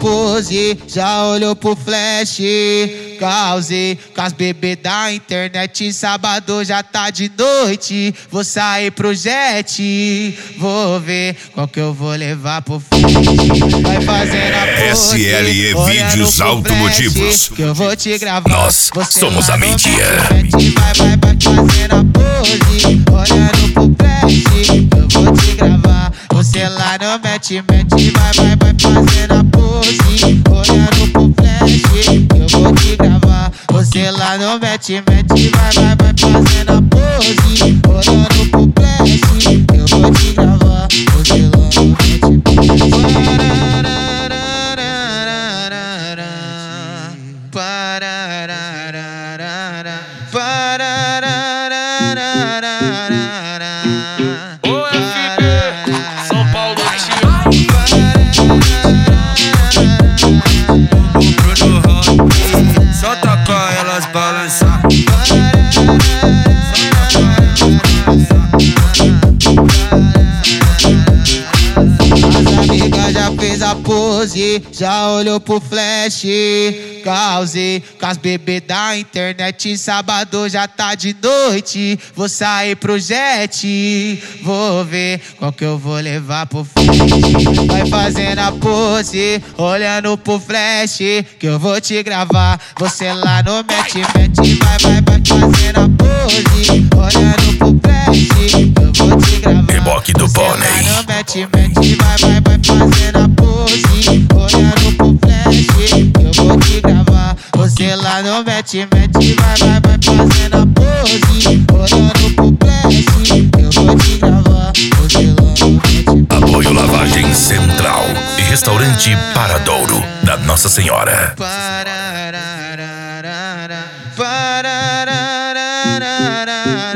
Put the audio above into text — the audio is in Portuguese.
pose, já olhou pro flash. Causei com as bebê da internet. Sábado já tá de noite. Vou sair pro jet. Vou ver qual que eu vou levar pro flash. Vai fazendo a pose, SLE Vídeos Automotivos. que eu vou te gravar. Nós somos a mídia. Vai fazendo a pose, olhando pro flash, que eu vou te gravar. Você lá no mete, vai fazendo a pose, olhando pro flash, que eu vou te gravar. Você lá no mete, vai fazendo a pose, olhando pro flash, que eu vou te gravar. Você lá no O FB, São Paulo O Bruno Rock, só toca elas balançar. As amigas já fez a pose, já olhou pro flash. Causei com as bebê da internet. Sábado já tá de noite. Vou sair pro jet. Vou ver qual que eu vou levar pro flash. Vai fazendo a pose, olhando pro flash, que eu vou te gravar. Você lá no mete, vai fazendo a pose, olhando pro flash, que eu vou te gravar. Reboque do Pônei. Mete, vai fazendo a pose, olhando pro flash, que eu vou te gravar. Você lá no mete, vai fazendo a pose, olhando pro flash, que eu vou te gravar. Você lá no mete. Apoio Lavagem Central e Restaurante Paradouro da Nossa Senhora. Parararara.